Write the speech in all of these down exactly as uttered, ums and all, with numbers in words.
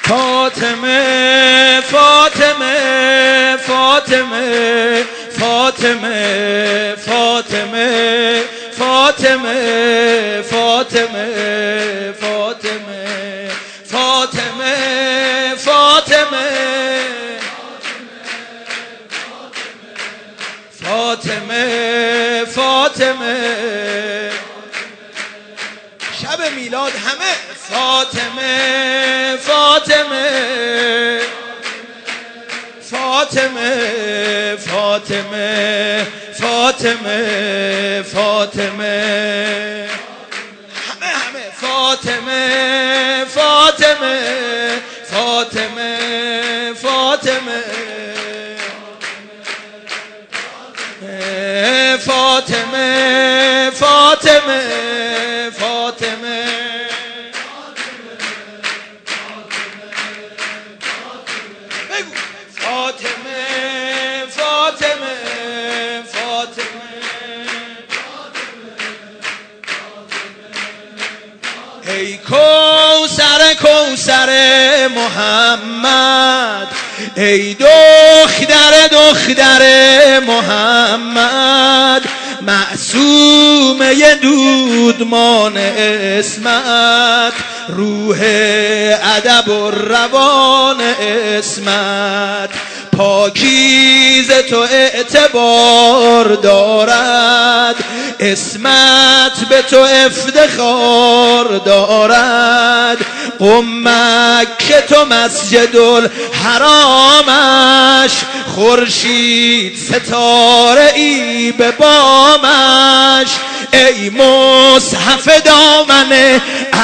فاطمه فاطمه فاطمه فاطمه فاطمه فاطمه فاطمه فاطمه فاطمه فاطمه فاطمه فاطمه شب میلاد همه فاطمه فاطمه فاطمه فاطمه فاطمه فاطمه همه همه فاطمه فاطمه فاطمه فاطمه فاطمه فاطمه فاطمه بگو فاطمه فاطمه فاطمه ای کوثر کوثر محمد ای دختر دختر محمد معصومه دودمان اسمت روح ادب و روان اسمت پاکیز تو اعتبار دارد اسمت به تو افتخار دارد قمک که تو مسجد الحرامش خورشید ستاره ای به بامش ای مصحف دامن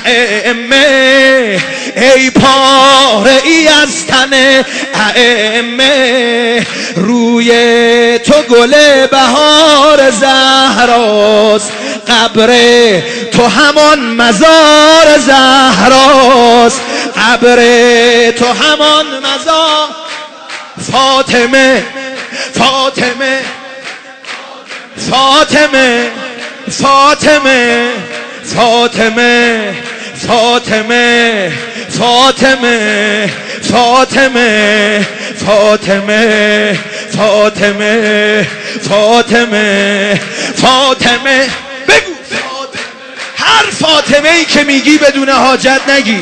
ائمه ای پاره ای از تن ائمه روی تو گل بهار زهراست قبر تو همان مزار زهراست قبر تو همان مزار فاطمه فاطمه فاطمه فاطمه فاطمه فاطمه فاطمه فاطمه فاطمه فاطمه فاطمه فاطمه بگو هر فاطمه ای که میگی بدون حاجت نگی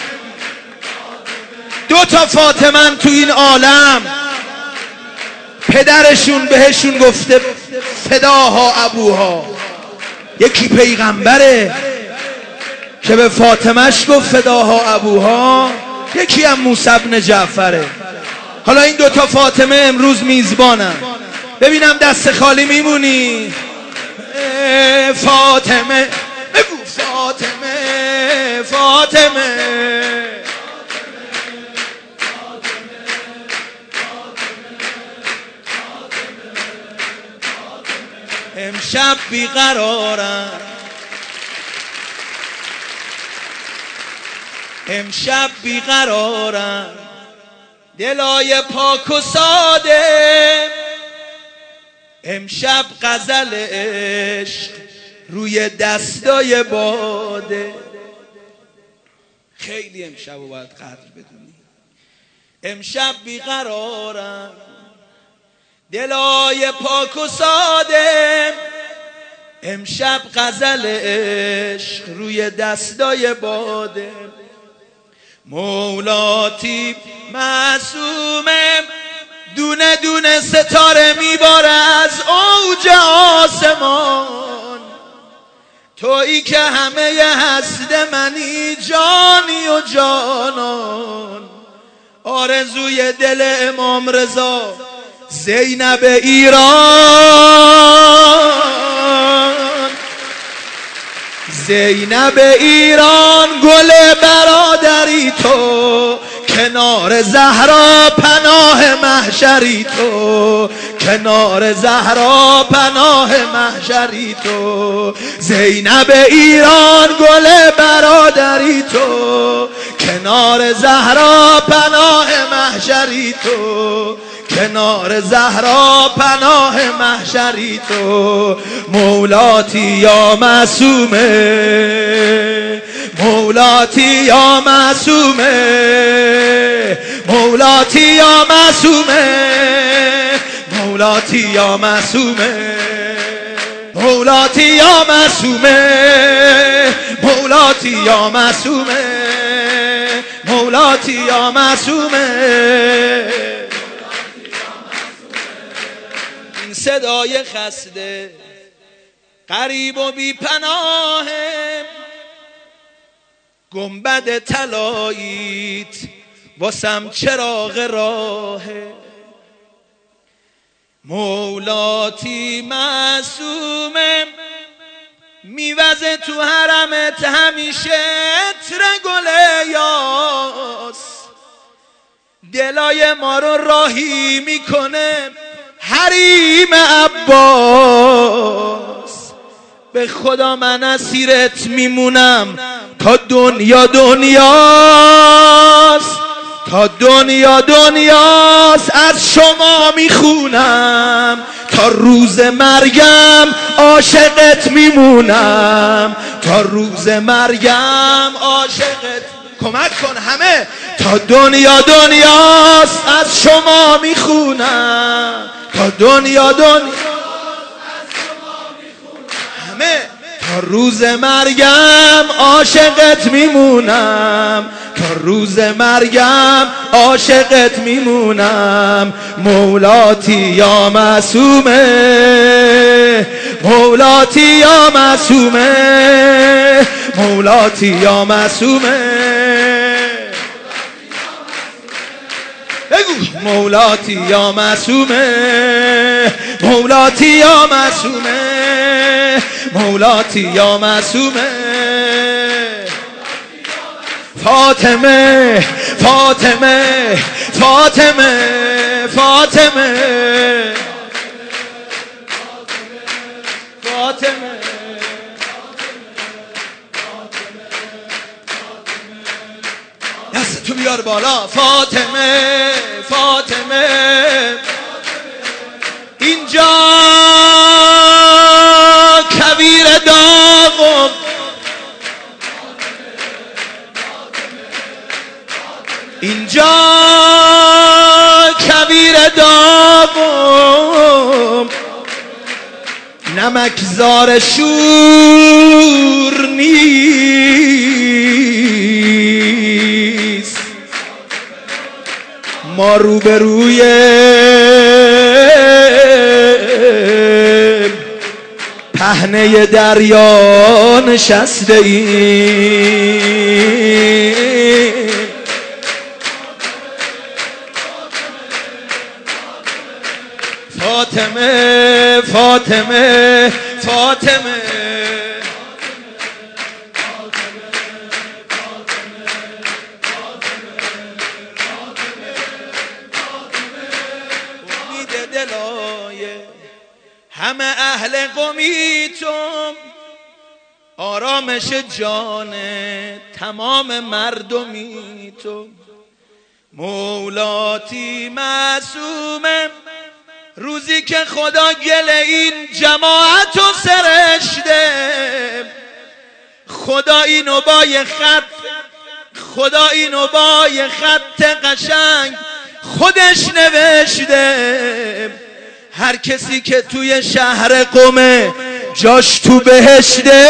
دو تا فاطمه تو این عالم پدرشون بهشون گفته فداها ابوها یکی پیغمبره که به فاطمهش گفت فداها ابوها یکی هم موسی بن جعفره حالا این دوتا فاطمه امروز میزبانن ببینم دست خالی میمونی فاطمه بگو فاطمه فاطمه امشب بیقرارم امشب بیقرارم دلای پاک و ساده امشب غزل عشق روی دستای باده خیلی امشب رو باید قدر بدونی امشب بیقرارم دلای پاک و ساده امشب غزل عشق روی دستای باده مولاتی معصومه دونه دونه ستاره میباره از اوج آسمان تویی که همه هست منی جانی و جانان آرزوی دل امام رضا زینب ایران زینب ایران گل برادری تو کنار زهرا پناه محشری تو کنار زهرا پناه محشری تو زینب ایران گل برادری تو کنار زهرا پناه محشری تو کنار زهرا پناه محشری تو مولاتی یا معصومه مولاتی مولاتی یا معصومه، مولاتی یا معصومه، مولاتی یا معصومه، مولاتی یا معصومه، مولاتی یا معصومه، مولاتی یا معصومه. این صدای خسته غریب و بی پناه، گنبد طلاییت واسم چراغ راهه. مولاتی معصومه، میوزه تو حرمت همیشه عطر گل یاس، دلای ما رو راهی میکنه حریم عباس. به خدا من اسیرت میمونم تا دنیا دنیاست، تا دنیا دنیاست. از شما میخونم تا روز مرگم عاشقت میمونم، تا روز مرگم عاشقت. کمک کن همه. تا دنیا دنیاست از شما میخونم، تا دنیا دنیاست همه. تا روز مرگم عاشقت میمونم، تا روز مرگم عاشقت میمونم. مولاتی یا معصومه، مولاتی یا معصومه، مولاتی یا معصومه. بگو مولاتی یا معصومه، مولاتی یا معصومه، مولاتی یا معصومه. فاطمه فاطمه فاطمه فاطمه فاطمه. دست تو بیار بالا. فاطمه فاطمه اینجا کویر داغم، اینجا کویر داغم، نمکزار شور نیست. ما روبروی پهنه دریا نشسته ایم. فاطمه فاطمه فاطمه امید دلای همه اهل قمیتم، آرامش جان تمام مردمیتم. مولاتی معصومه، روزی که خدا گل این جماعت رو سرشته، خدا اینو با یه خط، خدا اینو با یه خط قشنگ خودش نوشته. هر کسی که توی شهر قمه جاش تو بهشته.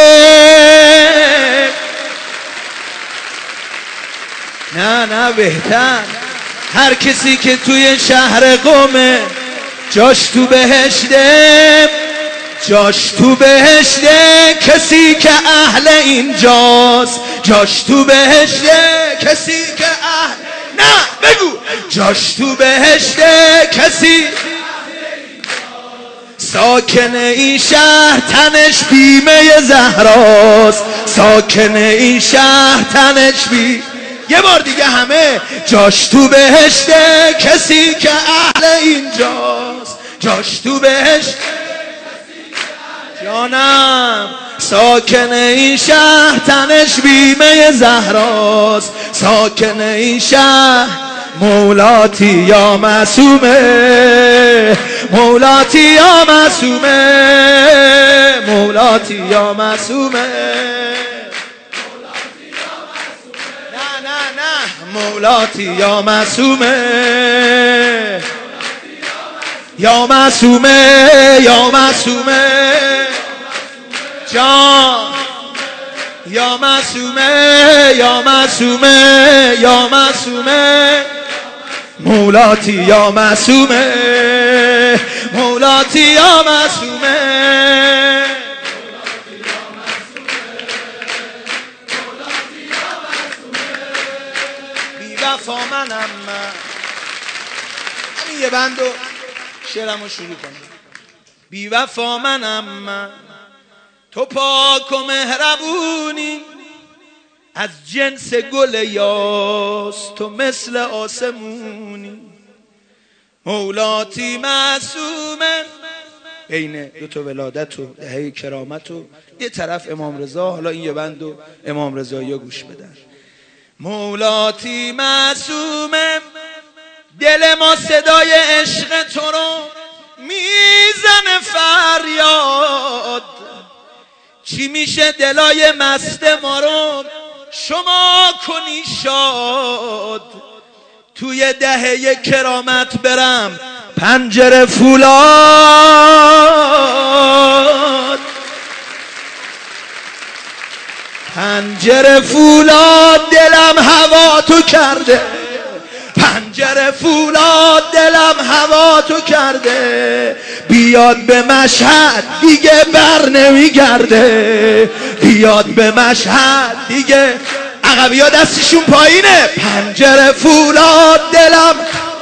نه نه بهتر. هر کسی که توی شهر قمه جاش تو بهشته، جاش تو بهشته. کسی که اهل اینجاست جاش تو بهشته، کسی که اهل، نه بگو جاش تو بهشته. کسی ساکن این شهر تنش بیمه زهراست، ساکن این شهر تنش بی. یه بار دیگه همه. جاش تو بهشته کسی که اهل اینجاست، جاش تو بهشته جانم. ساکن این شهر تنش بیمه زهراست، ساکن این شهر. مولاتی یا معصومه، مولاتی یا معصومه، مولاتی یا معصومه. مولاتی یا معصومه یا معصومه یا معصومه جان یا معصومه یا معصومه یا معصومه مولاتی یا معصومه مولاتی یا معصومه بی وفا منم من. همین یه بند و شعرمو شروع کنم. بی وفا منم من، تو پاک و مهربونی، از جنس گل یاس تو مثل آسمونی. مولاتی معصومه، بین دو تا ولادت و دهه کرامت و یه طرف امام رضا. حالا این یه بند و امام رضایی گوش بدن. مولاتی معصومه، دل ما صدای عشق تو رو میزنه فریاد. چی میشه دلای مست ما رو شما کنی شاد. توی دهه کرامت برم پنجره فولاد، پنجره فولاد دلم هوا تو کرده، پنجره فولاد دلم هوا تو کرده. بیاد به مشهد دیگه بر نمیگرده، بیاد به مشهد دیگه. عقبی ها دستشون پایینه. پنجره فولاد دلم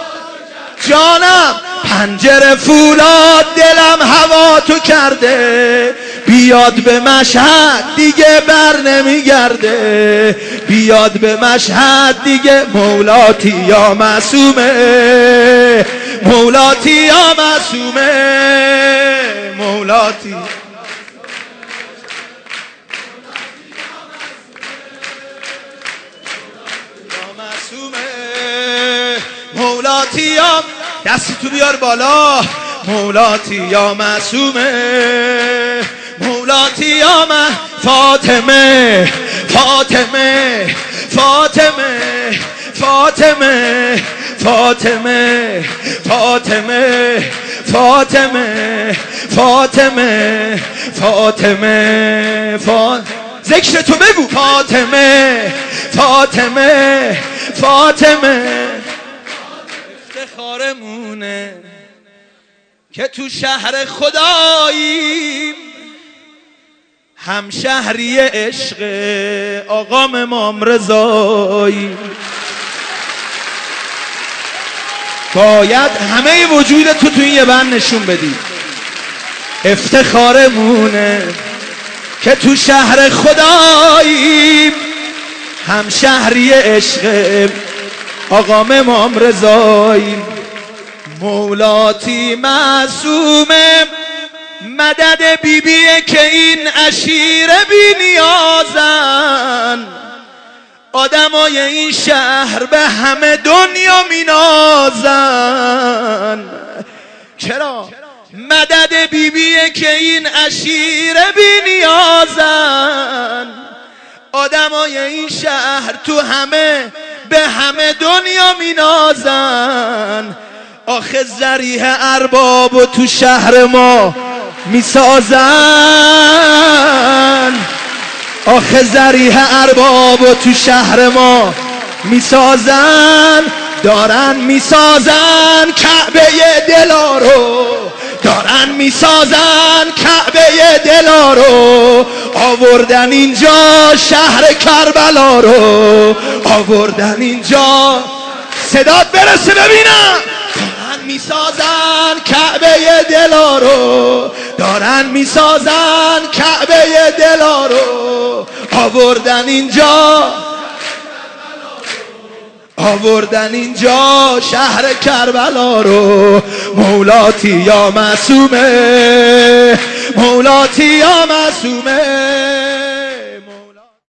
جانم، پنجره فولاد دلم هوا تو کرده. بیاد به مشهد دیگه بر نمیگرده، بیاد به مشهد دیگه. مولاتی یا معصومه مولاتی یا معصومه مولاتی مولاتی یا دستی تو بیار بالا. مولاتی یا معصومه مولاتی یا من. فاطمه فاطمه فاطمه فاطمه فاطمه فاطمه فاطمه فاطمه فاطمه فاطمه ذکر تو بگو. فاطمه فاطمه فاطمه افتخارمونه که تو شهر خداییم، هم شهری عشق آقام امام رضایی. باید همه وجود تو تو این یه بند نشون بدی. افتخارمونه که تو شهر خداییم، هم شهری عشق آقام امام رضایی. مولاتی معصومه، مدد بیبیه که این عشیره بی نیازن. آدمای این شهر به همه دنیا می نازن. چرا؟ مدد بیبیه که این عشیره بی نیازن. آدمای این شهر تو همه به همه دنیا می نازن. آخه ذریح ارباب و تو شهر ما می سازن. آخه ذریح ارباب و تو شهر ما می سازن. دارن می سازن کعبه دلا رو، دارن می سازن کعبه دلا رو. آوردن اینجا شهر کربلا رو، آوردن اینجا. صدات برسه ببینم. دارن می سازن کعبه دلا رو، دارن می سازن کعبه دلا رو. آوردن اینجا، آوردن اینجا شهر کربلا رو. مولاتی یا معصومه مولاتی یا معصومه